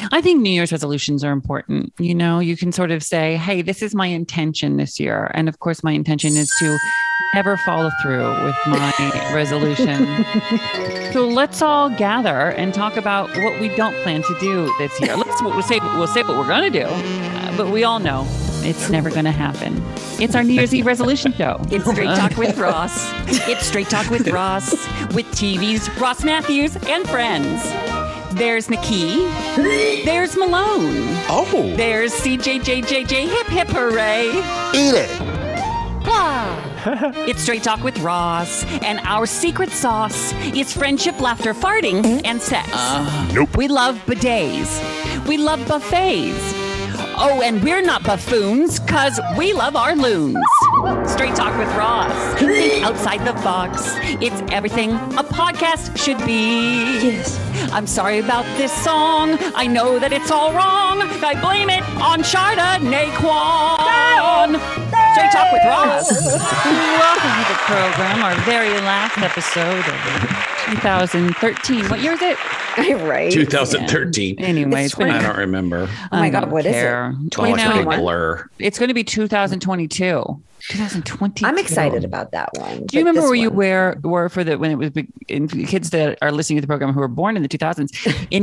I think New Year's resolutions are important. You know, you can sort of say, hey, this is my intention this year. And of course, my intention is to never follow through with my resolution. So let's all gather and talk about what we don't plan to do this year. We'll say what we're going to do, but we all know it's never going to happen. It's our New Year's Eve resolution show. It's Straight Talk with Ross. It's Straight Talk with Ross with TV's Ross Matthews and friends. There's McKee. There's Malone. Oh. There's CJJJJ. Hip hip hooray. Eat it. Blah. It's Straight Talk with Ross, and our secret sauce is friendship, laughter, farting, and sex. Nope. We love bidets. We love buffets. Oh, and we're not buffoons, because we love our loons. Straight Talk with Ross. Think outside the box. It's everything a podcast should be. Yes. I'm sorry about this song. I know that it's all wrong. I blame it on Sharda Naquan. Straight Talk with Ross. Welcome to the program, our very last episode of 2013. What year is it? Right. 2013. Yeah. Anyway, It's I don't remember. Oh my God, what is it? Oh, it's a 2021? big blur. It's going to be 2022. 2022. I'm excited about that one. Do you remember where you were for when it was kids that are listening to the program who were born in the 2000s? In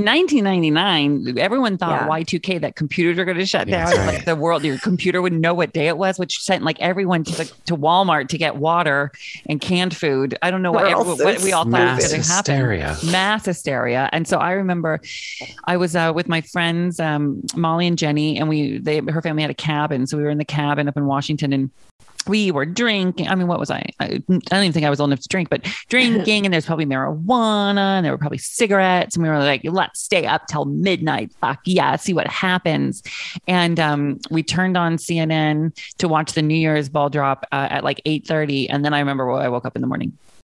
1999, everyone thought Y2K that computers are going to shut down. Right. Like the world, your computer would know what day it was, which sent like everyone to Walmart to get water and canned food. I don't know what we all thought was going to happen. Mass hysteria. And so I remember I was with my friends, Molly and Jenny, and her family had a cabin. So we were in the cabin up in Washington, and we were drinking. I mean, what was I don't even think I was old enough to drink, but drinking, and there's probably marijuana and there were probably cigarettes. And we were like, let's stay up till midnight. Fuck yeah. See what happens. And we turned on CNN to watch the New Year's ball drop at like 8:30. And then I remember I woke up in the morning.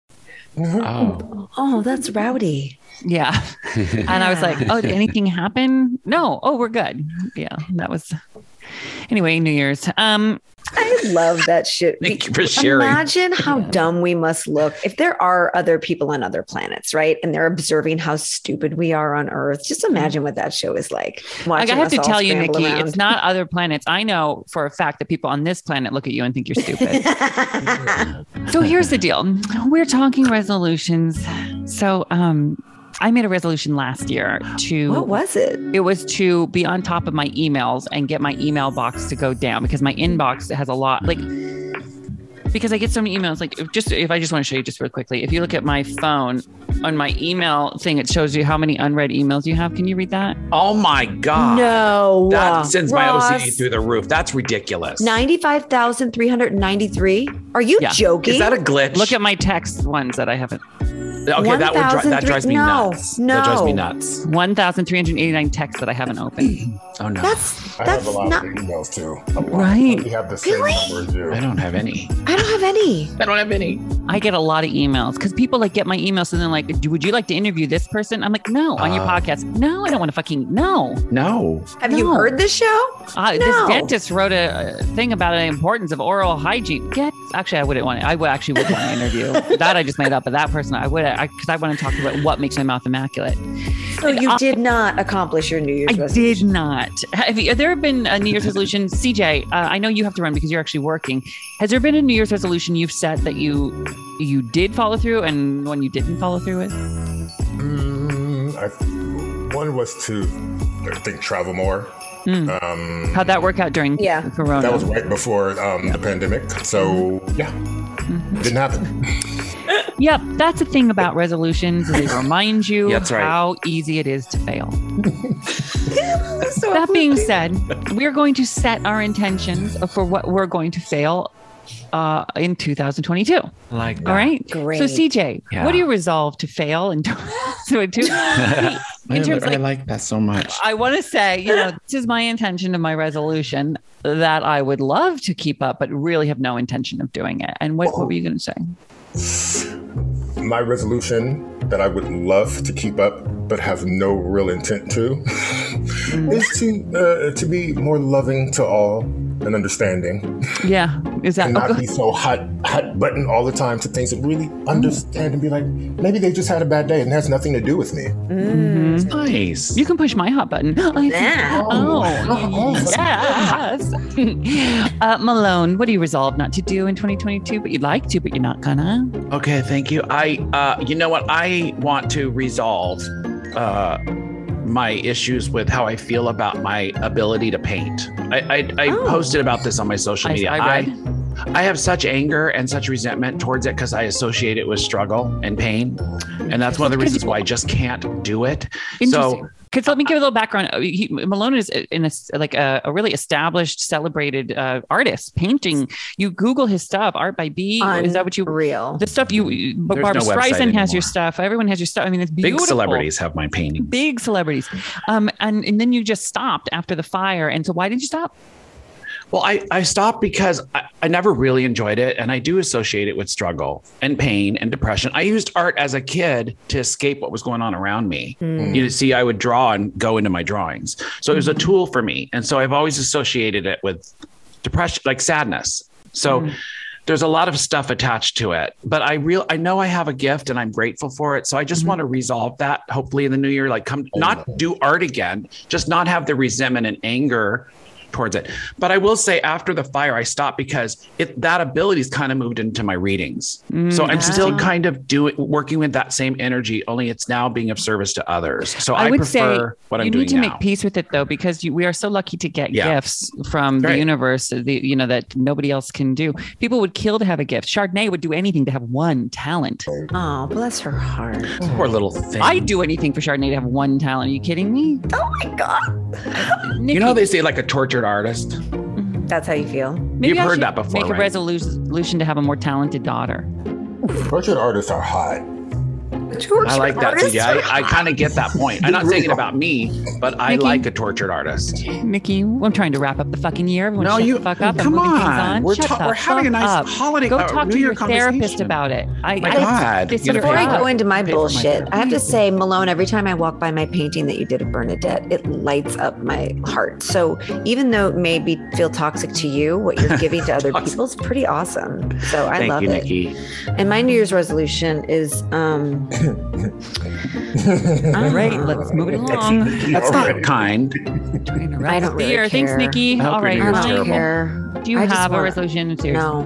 Oh, that's rowdy. Yeah. And I was like, oh, did anything happen? No. Oh, we're good. Yeah. That was anyway, New Year's. I love that shit. Thank you for sharing. Imagine how dumb we must look if there are other people on other planets, right? And they're observing how stupid we are on Earth. Just imagine what that show is like. I have to tell you, Nikki, it's not other planets. I know for a fact that people on this planet look at you and think you're stupid. So here's the deal. We're talking resolutions. So, I made a resolution last year to... What was it? It was to be on top of my emails and get my email box to go down, because my inbox has a lot, because I get so many emails. If I just want to show you just real quickly, if you look at my phone on my email thing, it shows you how many unread emails you have. Can you read that? Oh my God. No. That sends my Ross, OCD through the roof. That's ridiculous. 95,393. Are you joking? Is that a glitch? Look at my text ones that I haven't. Okay, that drives me nuts. No. That drives me nuts. 1,389 texts that I haven't opened. Oh no. I have a lot of emails too. Right. We have the same number as you. I don't have any. I don't have any. I don't have any. I get a lot of emails because people get my emails and then would you like to interview this person? I'm like, no, on your podcast. No, I don't want to fucking, no. No. Have you heard this show? This dentist wrote a thing about the importance of oral hygiene. Actually, I wouldn't want it. I actually would want to interview. That I just made up, but that person, I would, because I want to talk about what makes my mouth immaculate. So you did not accomplish your New Year's resolution? I did not. Have there been a New Year's resolution? CJ, I know you have to run because you're actually working. Has there been a New Year's resolution you've set that you did follow through and one you didn't follow through with? One was to, I think, travel more. How'd that work out during Corona? That was right before the pandemic. So, it didn't happen. Yep, that's the thing about resolutions. They remind you how easy it is to fail. That being said, we're going to set our intentions for what we're going to fail in 2022. Like that. All right. Great. So CJ, what do you resolve to fail in 2022? I like that so much. I want to say, this is my intention of my resolution that I would love to keep up, but really have no intention of doing it. And what were you going to say? My resolution that I would love to keep up, but have no real intent to, is to be more loving to all and understanding. Yeah, is that and not be so hot button all the time to things that really understand and be like, maybe they just had a bad day and it has nothing to do with me. Mm. Nice. You can push my hot button. Yes. Malone, what do you resolve not to do in 2022, but you'd like to, but you're not gonna? Okay, thank you. You know what? I want to resolve my issues with how I feel about my ability to paint. I posted about this on my social media. I have such anger and such resentment towards it because I associate it with struggle and pain. And that's one of the reasons why I just can't do it. So, because let me give a little background. Malone is in a really established, celebrated artist painting. You Google his stuff, Art by B. Is that what you real? The stuff but Barbara Streisand has your stuff. Everyone has your stuff. I mean, it's beautiful. Big celebrities have my painting. Big celebrities. And then you just stopped after the fire. And so why did you stop? Well, I stopped because I never really enjoyed it. And I do associate it with struggle and pain and depression. I used art as a kid to escape what was going on around me. You see, I would draw and go into my drawings. So it was a tool for me. And so I've always associated it with depression, like sadness. So there's a lot of stuff attached to it. But I know I have a gift and I'm grateful for it. So I just want to resolve that, hopefully in the new year, like not do art again, just not have the resentment and anger towards it. But I will say after the fire, I stopped because that ability's kind of moved into my readings. So I'm still kind of working with that same energy, only it's now being of service to others. So I would prefer what I'm doing now. You need to make peace with it though, because we are so lucky to get gifts from the universe, that nobody else can do. People would kill to have a gift. Chardonnay would do anything to have one talent. Oh, bless her heart. Poor little thing. I'd do anything for Chardonnay to have one talent. Are you kidding me? Oh my God. You know, they say like a tortured artist. That's how you feel. Maybe You've heard that before, make a resolution to have a more talented daughter. Tortured artists are hot. I like that too. Yeah, I kind of get that point. I'm not saying it about me, but I like a tortured artist. Nikki, I'm trying to wrap up the fucking year. Everyone no, you the fuck up. Come on. We're having a nice holiday. Go talk to your therapist about it. Before I go into my bullshit, I have to say, Malone, every time I walk by my painting that you did of Bernadette, it lights up my heart. So even though it may feel toxic to you, what you're giving to other people is pretty awesome. So I love it. Nikki. And my New Year's resolution is all right, let's move it along. That's not kind. I don't really care. Thanks, Nikki. All right, I don't care. Do you have a resolution? No,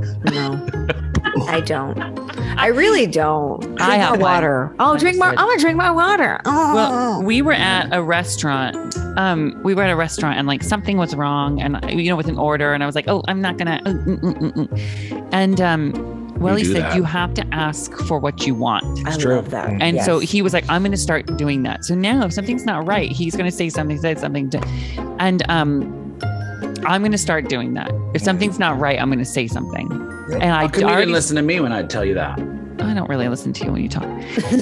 I don't. I really don't. I have water. Oh, drink more. I'm gonna drink my water. Oh. Well, we were at a restaurant. And like something was wrong, and with an order, and I was like, oh, I'm not gonna. And well, he said, you have to ask for what you want. I love that. And so he was like, I'm going to start doing that. So now if something's not right, he's going to say something, and I'm going to start doing that. If something's not right, I'm going to say something. And I didn't listen to me when I tell you that. I don't really listen to you when you talk.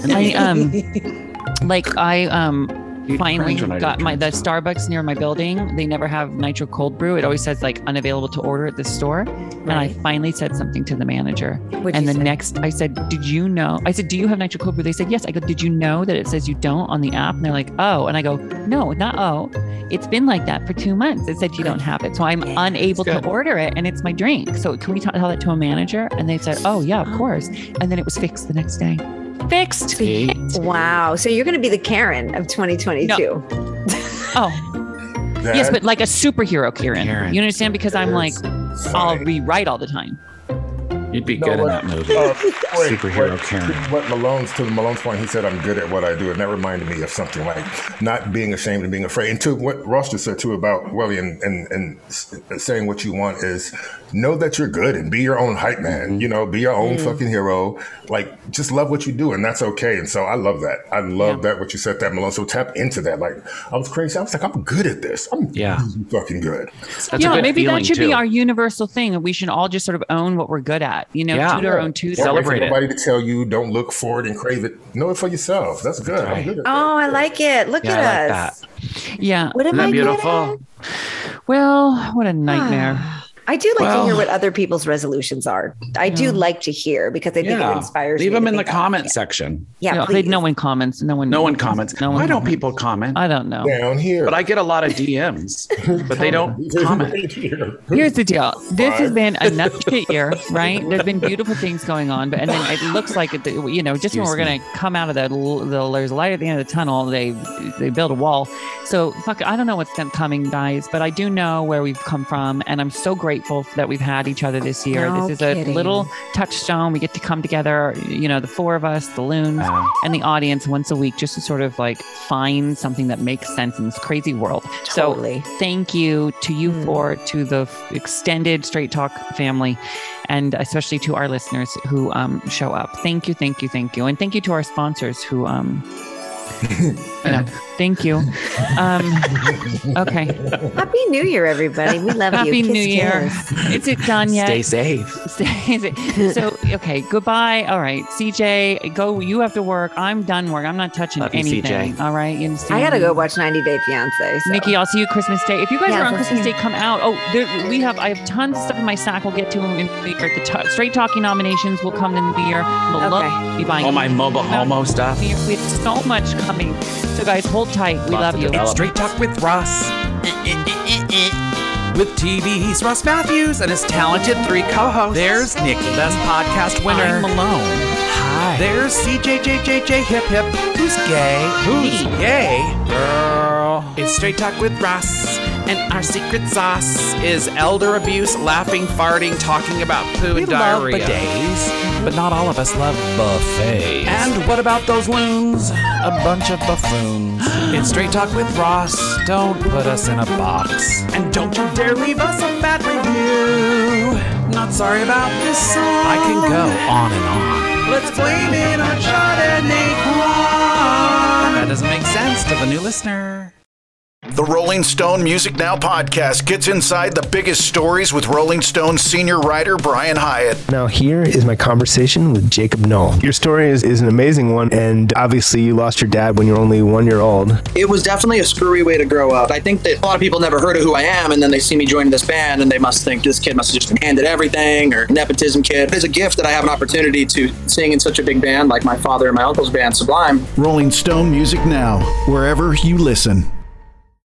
Finally got the Starbucks near my building. They never have nitro cold brew. It always says like unavailable to order at the store. Right. And I finally said something to the manager. I said, did you know? I said, do you have nitro cold brew? They said, yes. I go, did you know that it says you don't on the app? And they're like, oh. And I go, no, not oh. It's been like that for 2 months. It said you don't have it. So I'm unable to order it and it's my drink. So can we tell that to a manager? And they said, oh yeah, of course. And then it was fixed the next day. Fixed. Wow. So you're going to be the Karen of 2022. No. Yes, but like a superhero Karen. You understand? Because I'm like, I'll rewrite all the time. You'd be good in that movie. Superhero Karen. To Malone's point, he said, I'm good at what I do. And that reminded me of something like not being ashamed and being afraid. And to what Ross just said too about Welly and saying what you want is know that you're good and be your own hype man. Be your own fucking hero. Like, just love what you do, and that's okay. And so I love that. I love that what you said, that Malone. So tap into that. Like, I was crazy. I was like, I'm good at this. I'm fucking good. That's a good maybe that should too. be our universal thing, and we should all just sort of own what we're good at. Toot our own toot. Celebrate it. Nobody to tell you don't look for it and crave it. Know it for yourself. That's good. Right. I'm good at that. Oh, I like it. Look at us. Yeah. What am I beautiful? Well, what a nightmare. I do like to hear what other people's resolutions are. I do like to hear because I think it inspires me. Leave them in the comment section. Yeah, no one comments. No one comments. Why don't people comment? I don't know. Down here. But I get a lot of DMs, but they don't comment. Here's the deal. This has been a nut shit year, right? There's been beautiful things going on, and then it looks like, just when we're going to come out of there's light at the end of the tunnel, they build a wall. So I don't know what's coming, guys, but I do know where we've come from, and I'm so grateful that we've had each other this year. This is a little touchstone. We get to come together, the four of us, the loons, and the audience once a week, just to sort of like find something that makes sense in this crazy world. Totally. So thank you to you four, to the extended Straight Talk family, and especially to our listeners who show up. Thank you. And thank you to our sponsors who thank you. Okay. Happy New Year, everybody. We love you. Happy New Year. Is it done yet? Stay safe. So, okay. Goodbye. All right. CJ, go. You have to work. I'm done work. I'm not touching anything. CJ. All right. You understand? I got to go watch 90 Day Fiance. So. Nikki, I'll see you Christmas Day. If you guys are on Christmas Day, come out. Oh, I have tons of stuff in my sack. We'll get to them in the year. The Straight Talking nominations will come in the year. We'll be buying all my mobile homo stuff. We have so much coming. So guys, hold tight. We love you. It's Straight Talk with Ross. With TV's Ross Matthews and his talented 3 co-hosts. There's Nikki, best podcast winner. I'm Malone. Hi. There's CJJJJ Hip Hip. Who's gay? Who's gay? Girl. It's Straight Talk with Ross. And our secret sauce is elder abuse, laughing, farting, talking about poo and diarrhea. We love bidets, but not all of us love buffets. And what about those loons? A bunch of buffoons. It's Straight Talk with Ross. Don't put us in a box. And don't you dare leave us a bad review. Not sorry about this song. I can go on and on. Let's blame it on Chardonnay Blonde. That doesn't make sense to the new listener. The Rolling Stone Music Now podcast gets inside the biggest stories with Rolling Stone senior writer Brian Hyatt. Now here is my conversation with Jacob Noll. Your story is an amazing one, and obviously you lost your dad when you were only 1 year old. It was definitely a screwy way to grow up. I think that a lot of people never heard of who I am, and then they see me joining this band, and they must think this kid must have just been handed everything, or nepotism kid. It's a gift that I have an opportunity to sing in such a big band like my father and my uncle's band, Sublime. Rolling Stone Music Now, wherever you listen.